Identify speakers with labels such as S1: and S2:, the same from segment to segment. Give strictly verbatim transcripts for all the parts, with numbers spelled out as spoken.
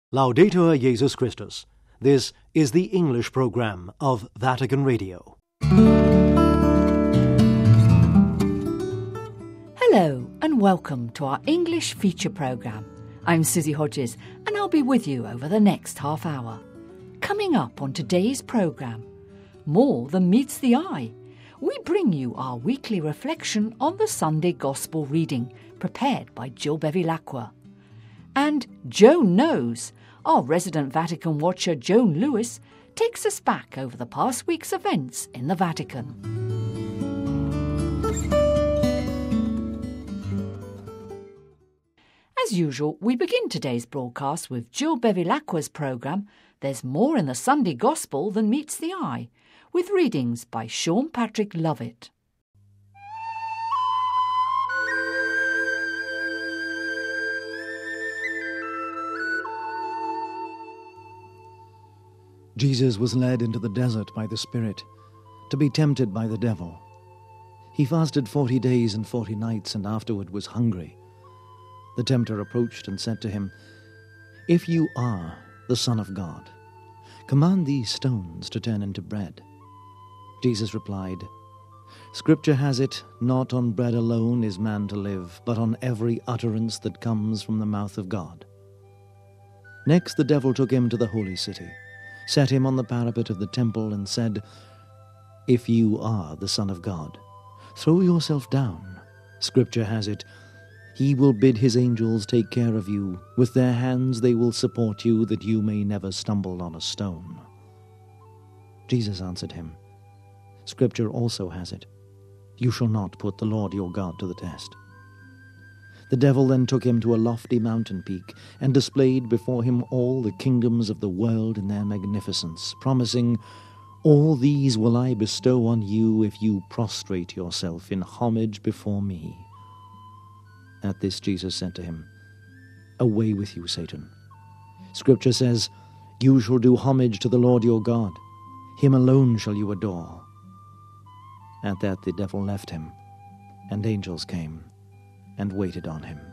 S1: Laudetur Jesus Christus. This is the English program of Vatican Radio.
S2: Hello and welcome to our English feature program. I'm Susie Hodges and I'll be with you over the next half hour. Coming up on today's program, more than meets the eye. We bring you our weekly reflection on the Sunday Gospel reading prepared by Jill Bevilacqua. And Joan Knows, our resident Vatican watcher Joan Lewis, takes us back over the past week's events in the Vatican. As usual, we begin today's broadcast with Jill Bevilacqua's programme There's More in the Sunday Gospel Than Meets the Eye, with readings by Sean Patrick Lovett.
S3: Jesus was led into the desert by the Spirit to be tempted by the devil. He fasted forty days and forty nights and afterward was hungry. The tempter approached and said to him, "If you are the Son of God, command these stones to turn into bread." Jesus replied, "Scripture has it, not on bread alone is man to live, but on every utterance that comes from the mouth of God." Next the devil took him to the holy city, set him on the parapet of the temple and said, "If you are the Son of God, throw yourself down. Scripture has it, He will bid His angels take care of you. With their hands they will support you, that you may never stumble on a stone." Jesus answered him, "Scripture also has it, you shall not put the Lord your God to the test." The devil then took him to a lofty mountain peak and displayed before him all the kingdoms of the world in their magnificence, promising, "All these will I bestow on you if you prostrate yourself in homage before me." At this Jesus said to him, "Away with you, Satan. Scripture says, you shall do homage to the Lord your God. Him alone shall you adore." At that the devil left him, and angels came and waited on him.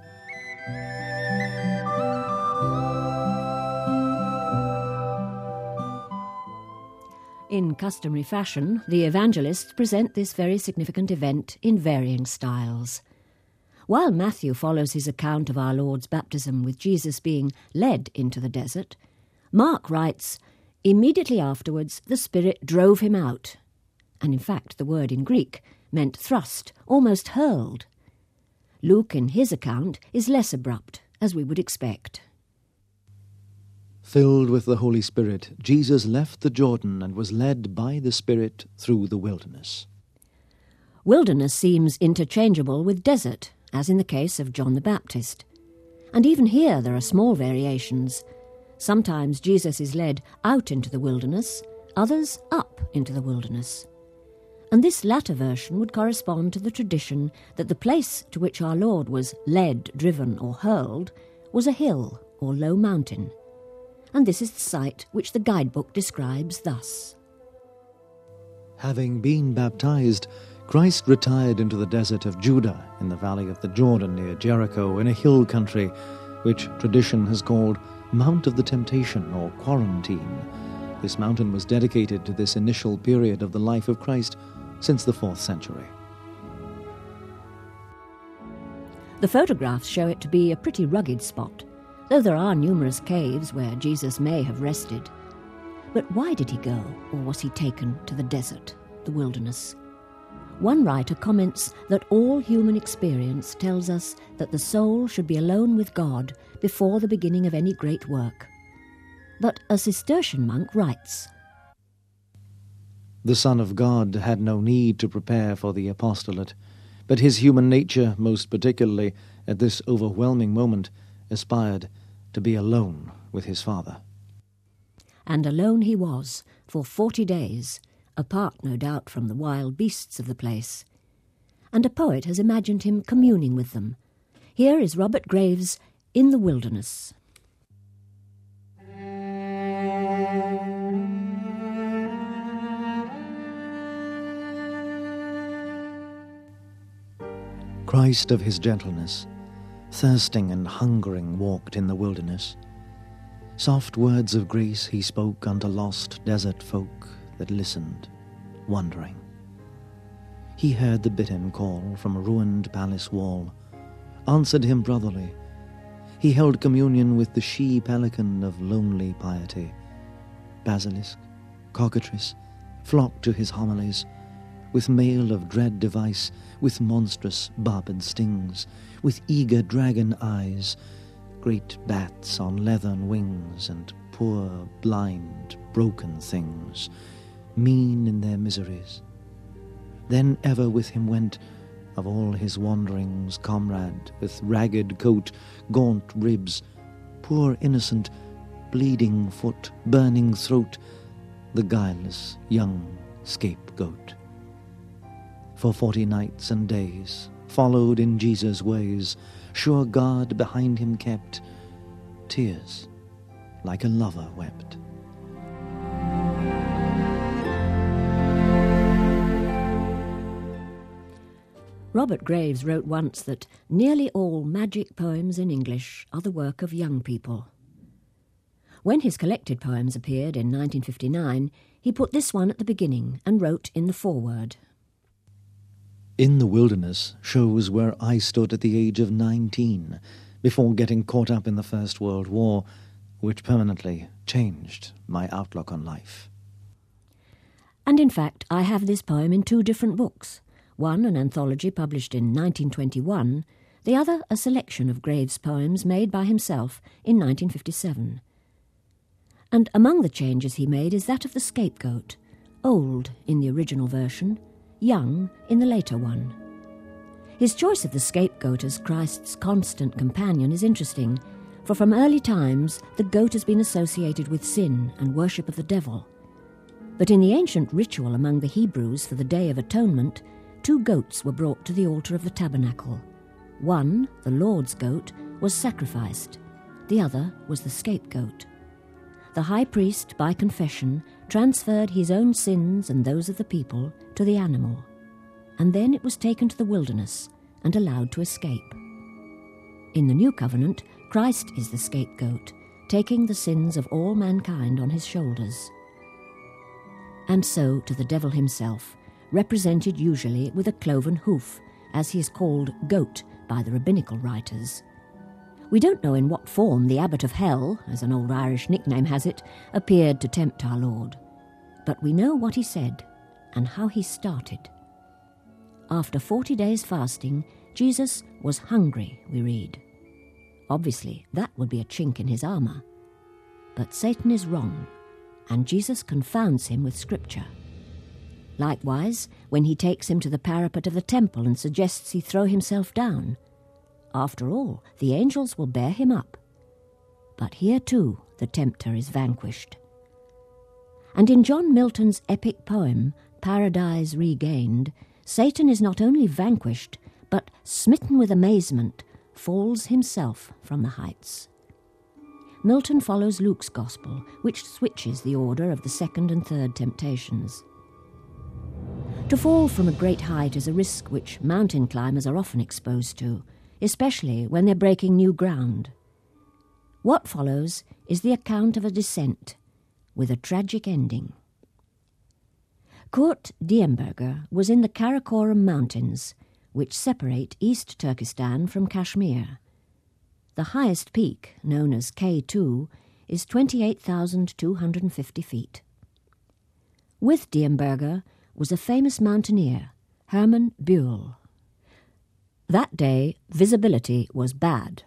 S4: In customary fashion, the evangelists present this very significant event in varying styles. While Matthew follows his account of our Lord's baptism with Jesus being led into the desert, Mark writes, "Immediately afterwards the Spirit drove him out." And in fact the word in Greek meant thrust, almost hurled. Luke in his account is less abrupt, as we would expect.
S3: Filled with the Holy Spirit, Jesus left the Jordan and was led by the Spirit through the wilderness.
S4: Wilderness seems interchangeable with desert, as in the case of John the Baptist. And even here there are small variations. Sometimes Jesus is led out into the wilderness, others up into the wilderness. And this latter version would correspond to the tradition that the place to which our Lord was led, driven, or hurled was a hill or low mountain. And this is the site which the guidebook describes thus.
S3: Having been baptized, Christ retired into the desert of Judah in the valley of the Jordan near Jericho in a hill country, which tradition has called Mount of the Temptation or Quarantine. This mountain was dedicated to this initial period of the life of Christ since the fourth century.
S4: The photographs show it to be a pretty rugged spot, though there are numerous caves where Jesus may have rested. But why did he go, or was he taken to the desert, the wilderness? One writer comments that all human experience tells us that the soul should be alone with God before the beginning of any great work. But a Cistercian monk writes,
S3: "The Son of God had no need to prepare for the apostolate, but his human nature, most particularly at this overwhelming moment, aspired to be alone with his Father."
S4: And alone he was, for forty days, apart no doubt from the wild beasts of the place. And a poet has imagined him communing with them. Here is Robert Graves' In the Wilderness.
S3: Christ of his gentleness, thirsting and hungering walked in the wilderness. Soft words of grace he spoke unto lost desert folk that listened, wondering. He heard the bittern call from a ruined palace wall, answered him brotherly. He held communion with the she-pelican of lonely piety. Basilisk, cockatrice, flocked to his homilies, with mail of dread device, with monstrous barbed stings, with eager dragon eyes, great bats on leathern wings, and poor, blind, broken things, mean in their miseries. Then ever with him went, of all his wanderings, comrade, with ragged coat, gaunt ribs, poor innocent, bleeding foot, burning throat, the guileless young scapegoat. For forty nights and days, followed in Jesus' ways, sure guard behind him kept, tears like a lover wept.
S4: Robert Graves wrote once that nearly all magic poems in English are the work of young people. When his collected poems appeared in nineteen fifty-nine, he put this one at the beginning and wrote in the foreword.
S3: In the Wilderness shows where I stood at the age of nineteen, before getting caught up in the First World War, which permanently changed my outlook on life.
S4: And in fact, I have this poem in two different books, one an anthology published in nineteen twenty-one, the other a selection of Graves' poems made by himself in nineteen fifty-seven. And among the changes he made is that of the scapegoat, old in the original version, young in the later one. His choice of the scapegoat as Christ's constant companion is interesting, for from early times the goat has been associated with sin and worship of the devil. But in the ancient ritual among the Hebrews for the Day of Atonement, two goats were brought to the altar of the tabernacle. One, the Lord's goat, was sacrificed. The other was the scapegoat. The high priest, by confession, transferred his own sins and those of the people to the animal, and then it was taken to the wilderness and allowed to escape. In the New Covenant, Christ is the scapegoat, taking the sins of all mankind on his shoulders. And so to the devil himself, represented usually with a cloven hoof, as he is called goat by the rabbinical writers. We don't know in what form the Abbot of Hell, as an old Irish nickname has it, appeared to tempt our Lord. But we know what he said and how he started. After forty days fasting, Jesus was hungry, we read. Obviously, that would be a chink in his armour. But Satan is wrong, and Jesus confounds him with Scripture. Likewise, when he takes him to the parapet of the temple and suggests he throw himself down. After all, the angels will bear him up. But here too the tempter is vanquished. And in John Milton's epic poem, Paradise Regained, Satan is not only vanquished, but, smitten with amazement, falls himself from the heights. Milton follows Luke's Gospel, which switches the order of the second and third temptations. To fall from a great height is a risk which mountain climbers are often exposed to, especially when they're breaking new ground. What follows is the account of a descent, with a tragic ending. Kurt Diemberger was in the Karakoram Mountains, which separate East Turkestan from Kashmir. The highest peak, known as K two, is twenty-eight thousand two hundred fifty feet. With Diemberger was a famous mountaineer, Hermann Buell. That day, visibility was bad.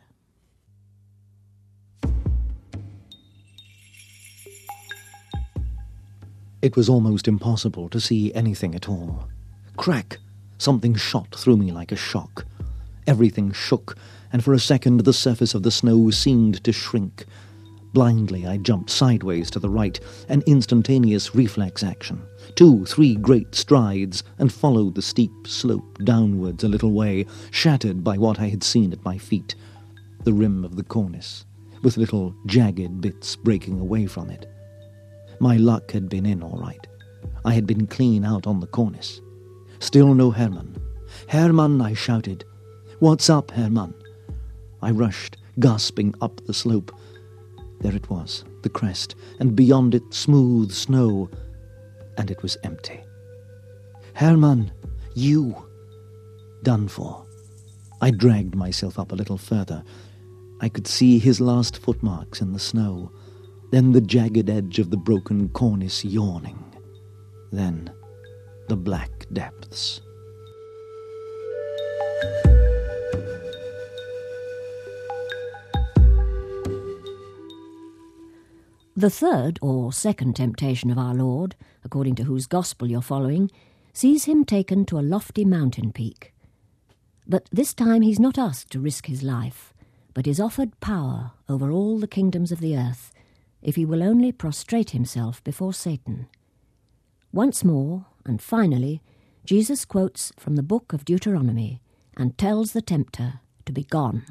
S3: It was almost impossible to see anything at all. Crack! Something shot through me like a shock. Everything shook, and for a second the surface of the snow seemed to shrink. Blindly I jumped sideways to the right, an instantaneous reflex action. Two, three great strides, and followed the steep slope downwards a little way, shattered by what I had seen at my feet. The rim of the cornice, with little jagged bits breaking away from it. My luck had been in all right. I had been clean out on the cornice. Still no Hermann. Hermann, I shouted. What's up, Hermann? I rushed, gasping, up the slope. There it was, the crest, and beyond it smooth snow, and it was empty. Hermann, you! Done for. I dragged myself up a little further. I could see his last footmarks in the snow, then the jagged edge of the broken cornice yawning, then the black depths.
S4: The third or second temptation of our Lord, according to whose gospel you're following, sees him taken to a lofty mountain peak. But this time he's not asked to risk his life, but is offered power over all the kingdoms of the earth, if he will only prostrate himself before Satan. Once more, and finally, Jesus quotes from the book of Deuteronomy and tells the tempter to be gone.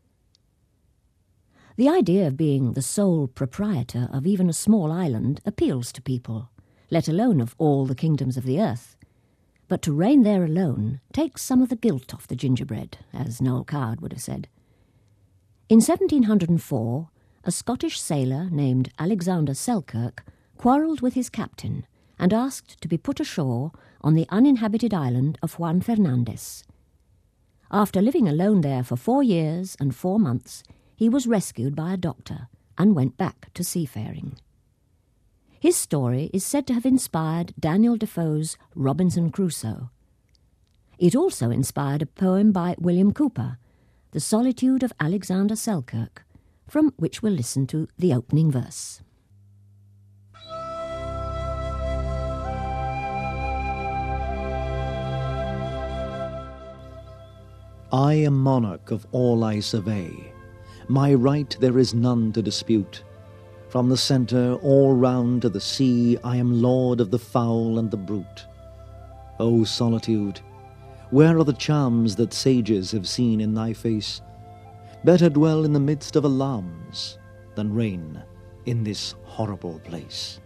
S4: The idea of being the sole proprietor of even a small island appeals to people, let alone of all the kingdoms of the earth. But to reign there alone takes some of the gilt off the gingerbread, as Noel Coward would have said. In seventeen hundred four, a Scottish sailor named Alexander Selkirk quarrelled with his captain and asked to be put ashore on the uninhabited island of Juan Fernandez. After living alone there for four years and four months, he was rescued by a doctor and went back to seafaring. His story is said to have inspired Daniel Defoe's Robinson Crusoe. It also inspired a poem by William Cooper, The Solitude of Alexander Selkirk, from which we'll listen to the opening verse.
S3: I am monarch of all I survey. My right there is none to dispute. From the centre all round to the sea, I am lord of the fowl and the brute. O solitude, where are the charms that sages have seen in thy face? Better dwell in the midst of alarms than reign in this horrible place.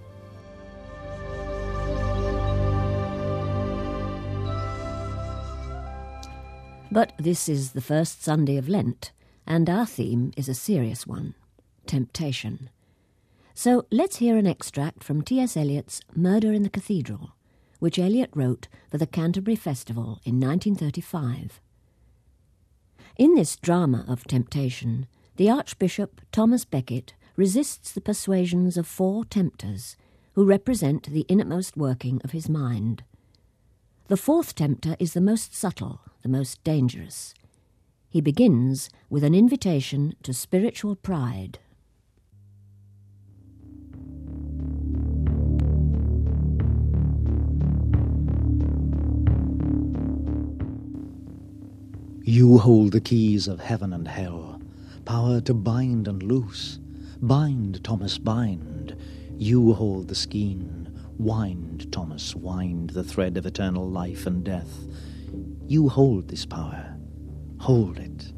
S4: But this is the first Sunday of Lent, and our theme is a serious one, temptation. So let's hear an extract from T S Eliot's Murder in the Cathedral, which Eliot wrote for the Canterbury Festival in nineteen thirty-five. In this drama of temptation, the Archbishop Thomas Becket resists the persuasions of four tempters who represent the innermost working of his mind. The fourth tempter is the most subtle, the most dangerous. He begins with an invitation to spiritual pride.
S3: You hold the keys of heaven and hell, power to bind and loose. Bind, Thomas, bind. You hold the skein. Wind, Thomas, wind the thread of eternal life and death. You hold this power. Hold it.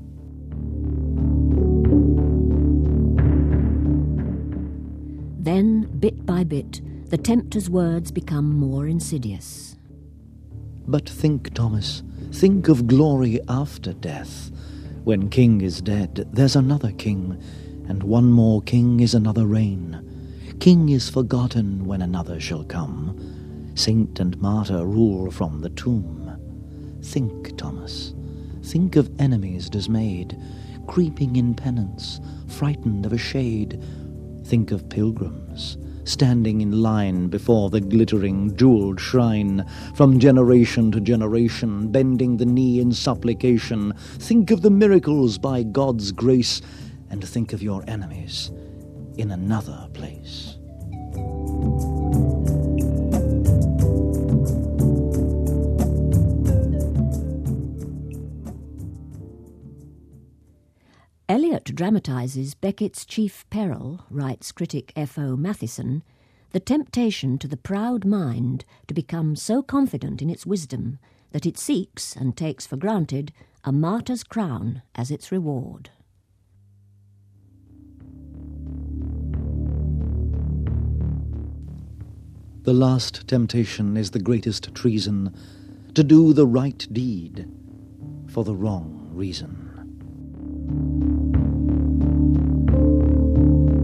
S4: Then, bit by bit, the tempter's words become more insidious.
S3: But think, Thomas, think of glory after death. When king is dead, there's another king, and one more king is another reign. King is forgotten when another shall come. Saint and martyr rule from the tomb. Think, Thomas, think of enemies dismayed, creeping in penance, frightened of a shade. Think of pilgrims, standing in line before the glittering, jeweled shrine, from generation to generation, bending the knee in supplication. Think of the miracles by God's grace, and think of your enemies in another place.
S4: Eliot dramatises Becket's chief peril, writes critic F O Mathieson, the temptation to the proud mind to become so confident in its wisdom that it seeks and takes for granted a martyr's crown as its reward.
S3: The last temptation is the greatest treason, to do the right deed for the wrong reason.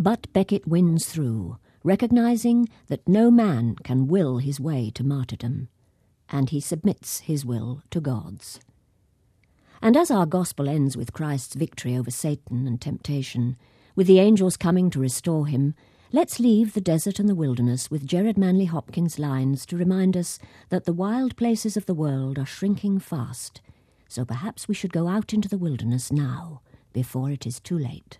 S4: But Becket wins through, recognizing that no man can will his way to martyrdom, and he submits his will to God's. And as our gospel ends with Christ's victory over Satan and temptation, with the angels coming to restore him, let's leave the desert and the wilderness with Gerard Manley Hopkins' lines to remind us that the wild places of the world are shrinking fast, so perhaps we should go out into the wilderness now, before it is too late.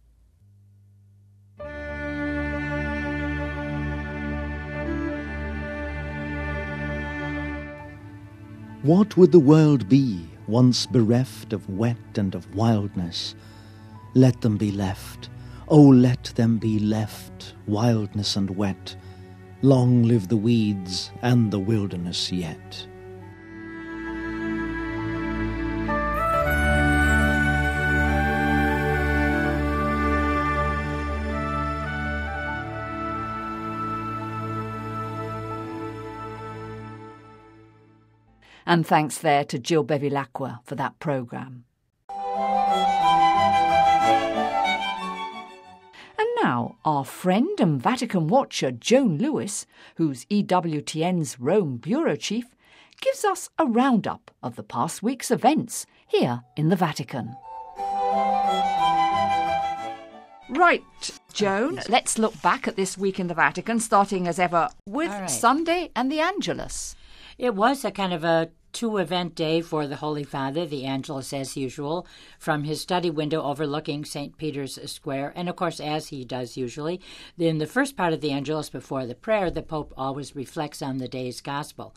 S3: What would the world be, once bereft of wet and of wildness? Let them be left, oh, let them be left, wildness and wet. Long live the weeds and the wilderness yet.
S2: And thanks there to Jill Bevilacqua for that programme. And now our friend and Vatican watcher Joan Lewis, who's E W T N's Rome Bureau Chief, gives us a roundup of the past week's events here in the Vatican. Right, Joan, let's look back at this week in the Vatican, starting as ever with
S5: All right.
S2: Sunday and the Angelus.
S5: It was a kind of a two-event day for the Holy Father, the Angelus as usual, from his study window overlooking Saint Peter's Square. And, of course, as he does usually, in the first part of the Angelus before the prayer, the Pope always reflects on the day's gospel.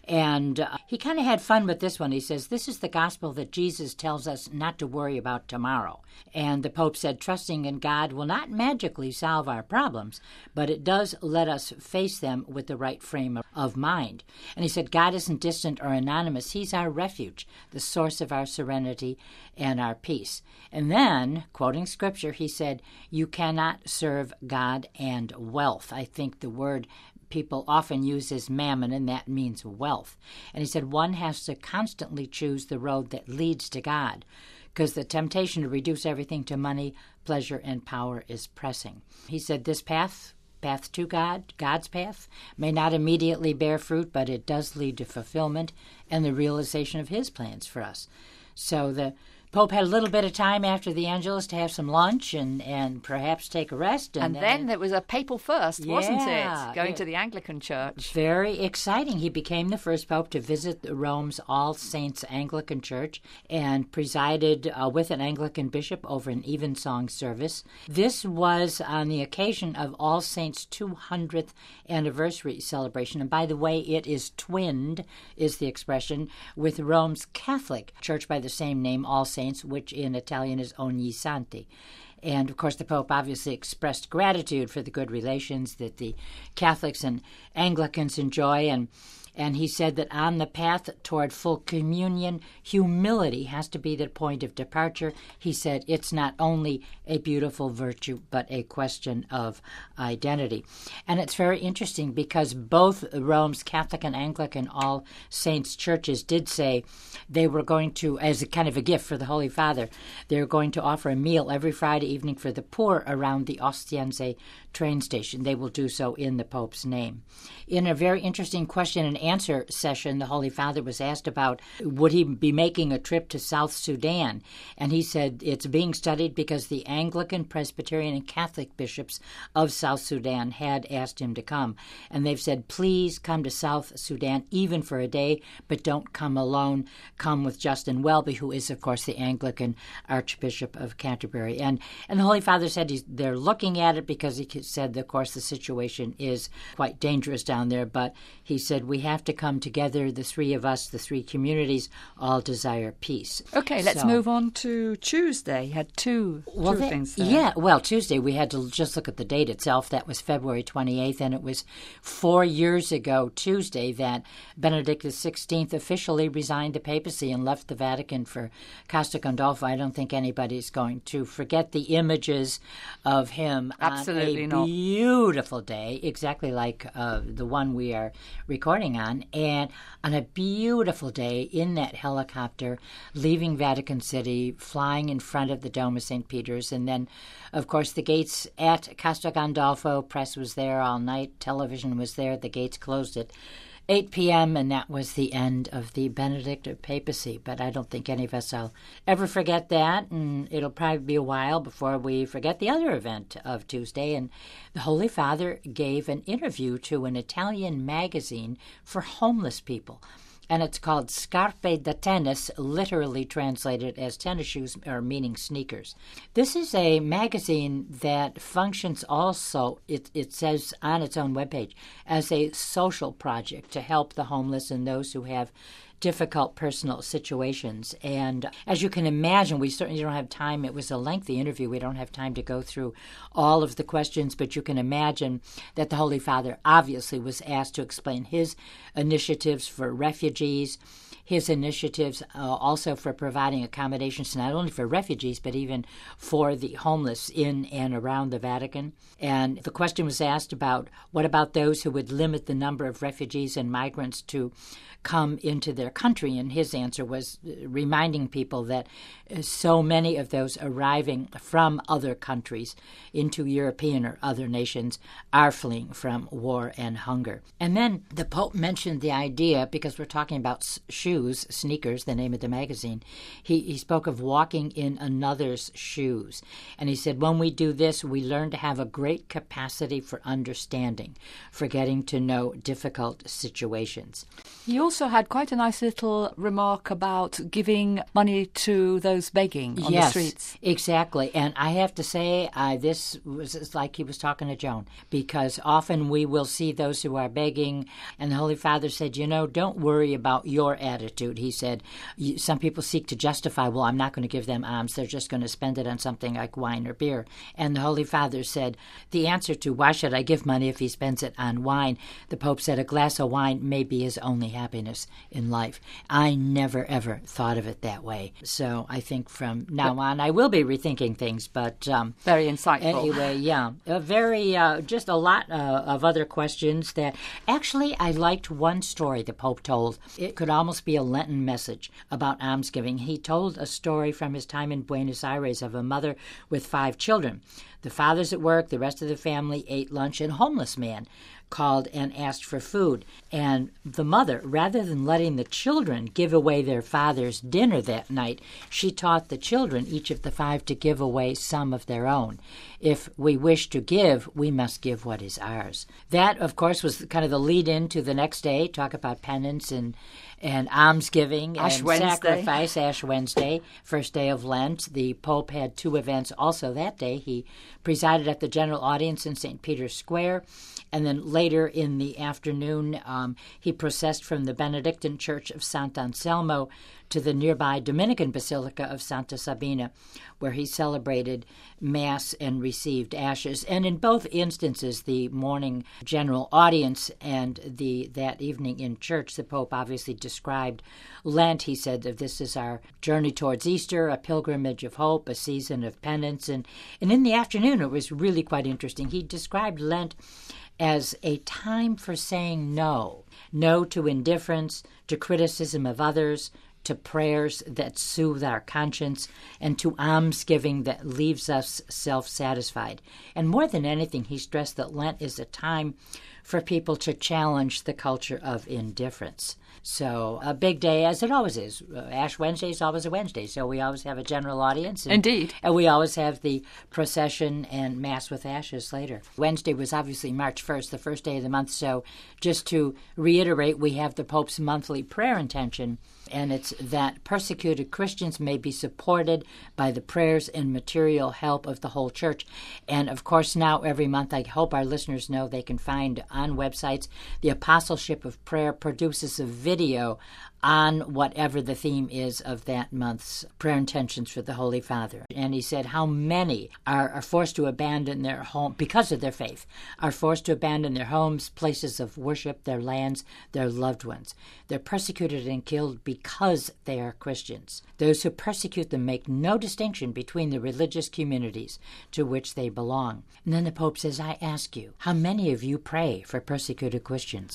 S5: And uh, he kind of had fun with this one. He says, this is the gospel that Jesus tells us not to worry about tomorrow. And the Pope said, trusting in God will not magically solve our problems, but it does let us face them with the right frame of, of mind. And he said, God isn't distant or anonymous. He's our refuge, the source of our serenity and our peace. And then, quoting Scripture, he said, you cannot serve God and wealth. I think the word people often use is mammon, and that means wealth. And he said one has to constantly choose the road that leads to God, because the temptation to reduce everything to money, pleasure, and power is pressing. He said this path, path to God, God's path, may not immediately bear fruit, but it does lead to fulfillment and the realization of his plans for us. So the Pope had a little bit of time after the Angelus to have some lunch and, and perhaps take a rest.
S2: And, and then, then there was a papal first, wasn't
S5: yeah,
S2: it? Going
S5: it,
S2: to the Anglican Church.
S5: Very exciting. He became the first Pope to visit Rome's All Saints Anglican Church and presided uh, with an Anglican bishop over an evensong service. This was on the occasion of All Saints' two hundredth anniversary celebration. And by the way, it is twinned, is the expression, with Rome's Catholic Church by the same name, All Saints, which in Italian is Ogni Santi. And, of course, the Pope obviously expressed gratitude for the good relations that the Catholics and Anglicans enjoy, and and he said that on the path toward full communion, humility has to be the point of departure. He said it's not only a beautiful virtue, but a question of identity. And it's very interesting because both Rome's Catholic and Anglican All Saints churches did say they were going to, as a kind of a gift for the Holy Father, they were going to offer a meal every Friday evening for the poor around the Ostiense train station. They will do so in the Pope's name. In a very interesting question and answer session, the Holy Father was asked about would he be making a trip to South Sudan, and he said it's being studied because the Anglican, Presbyterian, and Catholic bishops of South Sudan had asked him to come, and they've said, please come to South Sudan even for a day, but don't come alone. Come with Justin Welby, who is, of course, the Anglican Archbishop of Canterbury. And and the Holy Father said he's, they're looking at it because he said, of course, the situation is quite dangerous down there, but he said we have to come together, the three of us, the three communities, all desire peace.
S2: Okay, let's
S5: so,
S2: move on to Tuesday. You had two,
S5: well,
S2: two
S5: that,
S2: things there.
S5: Yeah, well, Tuesday we had to just look at the date itself. That was February twenty-eighth, and it was four years ago Tuesday that Benedict the sixteenth officially resigned the papacy and left the Vatican for Costa Gandolfo. I don't think anybody's going to forget the images of him
S2: Absolutely
S5: on a
S2: not.
S5: beautiful day, exactly like uh, the one we are recording Vatican, and on a beautiful day in that helicopter, leaving Vatican City, flying in front of the Dome of Saint Peter's, and then, of course, the gates at Castel Gandolfo, press was there all night, television was there, the gates closed at eight p.m., and that was the end of the Benedictine papacy. But I don't think any of us will ever forget that, and it'll probably be a while before we forget the other event of Tuesday. And the Holy Father gave an interview to an Italian magazine for homeless people. And it's called Scarpe da Tennis, literally translated as tennis shoes, or meaning sneakers. This is a magazine that functions also, it, it says on its own webpage, as a social project to help the homeless and those who have difficult personal situations. And as you can imagine, we certainly don't have time. It was a lengthy interview. We don't have time to go through all of the questions, but you can imagine that the Holy Father obviously was asked to explain his initiatives for refugees, his initiatives uh, also for providing accommodations not only for refugees, but even for the homeless in and around the Vatican. And the question was asked about, what about those who would limit the number of refugees and migrants to come into their country? And his answer was reminding people that so many of those arriving from other countries into European or other nations are fleeing from war and hunger. And then the Pope mentioned the idea, because we're talking about shoes, sneakers, the name of the magazine, he, he spoke of walking in another's shoes. And he said, when we do this, we learn to have a great capacity for understanding, for getting to know difficult situations.
S2: He also had quite a nice little remark about giving money to those begging on
S5: yes,
S2: the streets.
S5: Exactly. And I have to say, uh, this was it's like he was talking to Joan, because often we will see those who are begging, and the Holy Father said, you know, don't worry about your attitude. He said, some people seek to justify, well, I'm not going to give them alms. They're just going to spend it on something like wine or beer. And the Holy Father said, the answer to why should I give money if he spends it on wine, the Pope said, a glass of wine may be his only happiness in life. I never, ever thought of it that way. So I think from now on, I will be rethinking things, but... Um,
S2: very insightful.
S5: Anyway, yeah. A very, uh, just a lot uh, of other questions that... Actually, I liked one story the Pope told. It could almost be a Lenten message about almsgiving. He told a story from his time in Buenos Aires of a mother with five children. The father's at work, the rest of the family ate lunch, and a homeless man called and asked for food. And the mother, rather than letting the children give away their father's dinner that night, she taught the children, each of the five, to give away some of their own. If we wish to give, we must give what is ours. That, of course, was kind of the lead-in to the next day, talk about penance and and almsgiving
S2: Ash
S5: and
S2: Wednesday.
S5: sacrifice, Ash Wednesday, first day of Lent. The Pope had two events also that day. He presided at the general audience in Saint Peter's Square, and then later in the afternoon, um, he processed from the Benedictine Church of Sant'Anselmo to the nearby Dominican Basilica of Santa Sabina, where he celebrated Mass and received ashes. And in both instances, the morning general audience and the that evening in church, the Pope obviously described Lent. He said that this is our journey towards Easter, a pilgrimage of hope, a season of penance. And, and in the afternoon, it was really quite interesting. He described Lent as a time for saying no. No to indifference, to criticism of others, to prayers that soothe our conscience, and to almsgiving that leaves us self-satisfied. And more than anything, he stressed that Lent is a time for people to challenge the culture of indifference. So a big day, as it always is. Uh, Ash Wednesday is always a Wednesday, so we always have a general audience. And,
S2: Indeed.
S5: And we always have the procession and Mass with ashes later. Wednesday was obviously March first, the first day of the month, so just to reiterate, we have the Pope's monthly prayer intention, and it's that persecuted Christians may be supported by the prayers and material help of the whole Church. And, of course, now every month, I hope our listeners know they can find on websites, the Apostleship of Prayer produces a video on whatever the theme is of that month's prayer intentions for the Holy Father. And he said how many are, are forced to abandon their home, because of their faith, are forced to abandon their homes, places of worship, their lands, their loved ones. They're persecuted and killed because they are Christians. Those who persecute them make no distinction between the religious communities to which they belong. And then the Pope says, I ask you, how many of you pray for persecuted Christians?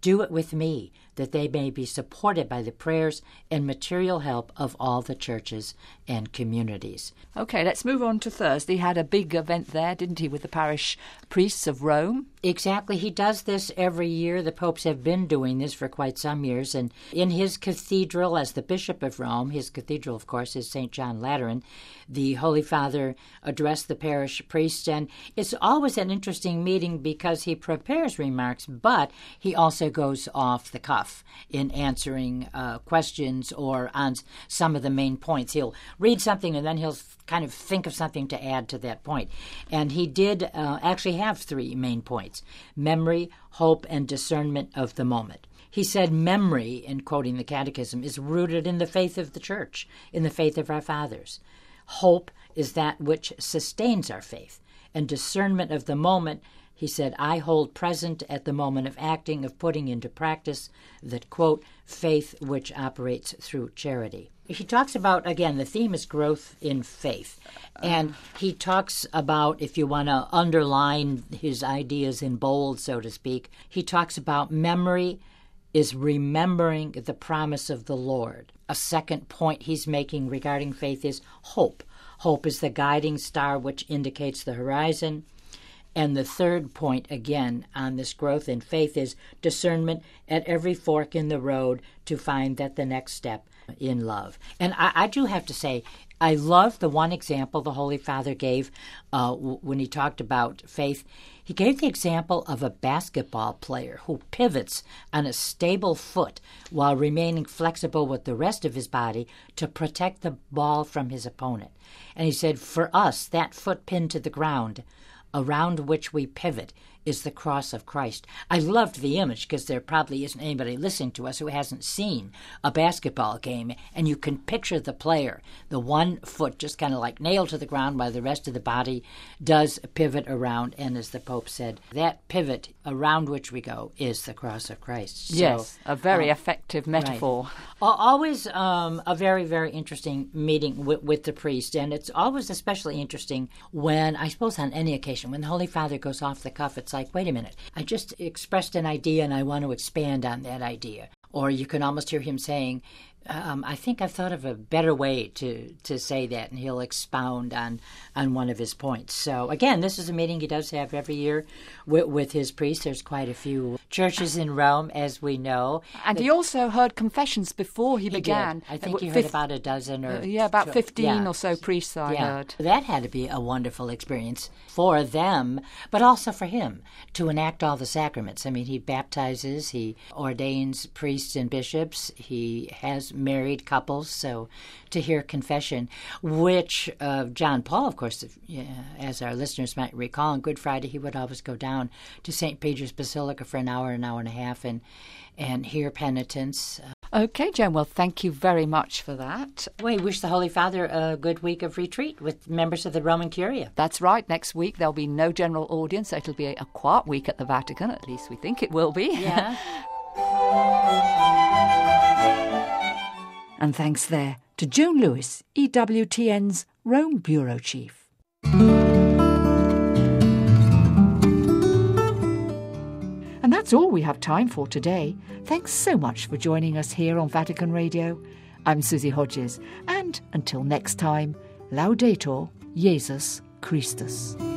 S5: Do it with me, that they may be supported by the prayers and material help of all the churches and communities.
S2: OK, let's move on to Thursday. He had a big event there, didn't he, with the parish priests of Rome?
S5: Exactly. He does this every year. The popes have been doing this for quite some years. And in his cathedral, as the Bishop of Rome, his cathedral, of course, is Saint John Lateran, the Holy Father addressed the parish priests. And it's always an interesting meeting because he prepares remarks, but he also goes off the cuff in answering uh, questions or on some of the main points. He'll read something and then he'll kind of think of something to add to that point. And he did uh, actually have three main points: memory, hope, and discernment of the moment. He said memory, in quoting the Catechism, is rooted in the faith of the Church, in the faith of our fathers. Hope is that which sustains our faith. And discernment of the moment, he said, I hold present at the moment of acting, of putting into practice that, quote, faith which operates through charity. He talks about, again, the theme is growth in faith. And he talks about, if you want to underline his ideas in bold, so to speak, he talks about memory is remembering the promise of the Lord. A second point he's making regarding faith is hope. Hope is the guiding star which indicates the horizon. And the third point, again, on this growth in faith is discernment at every fork in the road to find that the next step in love. And I, I do have to say, I love the one example the Holy Father gave uh, w- when he talked about faith. He gave the example of a basketball player who pivots on a stable foot while remaining flexible with the rest of his body to protect the ball from his opponent. And he said, for us, that foot pinned to the ground around which we pivot is the cross of Christ. I loved the image because there probably isn't anybody listening to us who hasn't seen a basketball game, and you can picture the player, the one foot just kind of like nailed to the ground while the rest of the body does pivot around. And as the Pope said, that pivot around which we go is the cross of Christ. So,
S2: yes, a very
S5: um,
S2: effective metaphor.
S5: Right. Always um, a very, very interesting meeting with, with the priest, and it's always especially interesting when, I suppose on any occasion, when the Holy Father goes off the cuff, it's like, wait a minute, I just expressed an idea and I want to expand on that idea. Or you can almost hear him saying, um, I think I've thought of a better way to, to say that, and he'll expound on, on one of his points. So, again, this is a meeting he does have every year with, with his priests. There's quite a few churches in Rome, as we know.
S2: And he also heard confessions before he,
S5: he
S2: began.
S5: Did. I think he heard
S2: Fif-
S5: about a dozen or...
S2: Uh, yeah, about fifteen
S5: yeah.
S2: or so priests I
S5: yeah.
S2: heard.
S5: That had to be a wonderful experience for them, but also for him, to enact all the sacraments. I mean, he baptizes, he ordains priests and bishops, he has married couples, so to hear confession, which uh, John Paul, of course, yeah, as our listeners might recall, on Good Friday he would always go down to Saint Peter's Basilica for an hour, an hour and a half, and, and hear penitence.
S2: Okay, Jen, well, thank you very much for that.
S5: We wish the Holy Father a good week of retreat with members of the Roman Curia.
S2: That's right. Next week there'll be no general audience, so it'll be a, a quiet week at the Vatican. At least we think it will be.
S5: Yeah.
S2: And thanks there to Joan Lewis, E W T N's Rome Bureau Chief. And that's all we have time for today. Thanks so much for joining us here on Vatican Radio. I'm Susie Hodges, and until next time, Laudetur Jesus Christus.